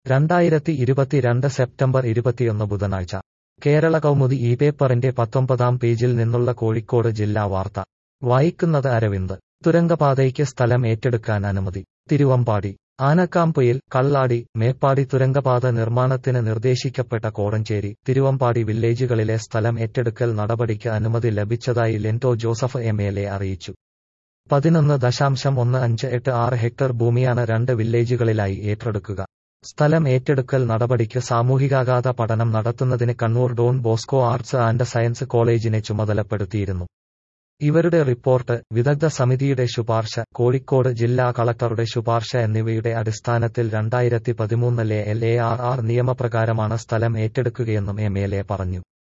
2022 September 21 ബുധനാഴ്ച കേരള കൗമുദി ഈ പേപ്പറിന്റെ 19-ാം പേജിൽ നിന്നുള്ള കോഴിക്കോട് ജില്ലാ വാർത്ത വായിക്കുന്നത് അരവിന്ദ്. തുരങ്കപാതയ്ക്ക് സ്ഥലം ഏറ്റെടുക്കാൻ അനുമതി. തിരുവമ്പാടി. ആനക്കാംപൊയിൽ, കള്ളാടി, മേപ്പാടി തുരങ്കപാത നിർമ്മാണത്തിന് നിർദ്ദേശിക്കപ്പെട്ട കോടഞ്ചേരി, തിരുവമ്പാടി വില്ലേജുകളിലെ സ്ഥലം ഏറ്റെടുക്കൽ നടപടിക്ക് അനുമതി ലഭിച്ചതായി ലെൻറ്റോ ജോസഫ് എം.എൽ.എ. അറിയിച്ചു. 11.156 ഹെക്ടർ ഭൂമിയാണ് രണ്ട് വില്ലേജുകളിലായി ഏറ്റെടുക്കുക. സ്ഥലം ഏറ്റെടുക്കൽ നടപടിക്ക് സാമൂഹികാഘാത പഠനം നടത്തുന്നതിന് Kannur Don Bosco arts and science കോളേജിനെ ചുമതലപ്പെടുത്തിയിരുന്നു. ഇവരുടെ റിപ്പോർട്ട്, വിദഗ്ധ സമിതിയുടെ ശുപാർശ, കോഴിക്കോട് ജില്ലാ കളക്ടറുടെ ശുപാർശ എന്നിവയുടെ അടിസ്ഥാനത്തിൽ 2013 LARR നിയമപ്രകാരമാണ് സ്ഥലം ഏറ്റെടുക്കുകയെന്നും എം.എൽ.എ. പറഞ്ഞു.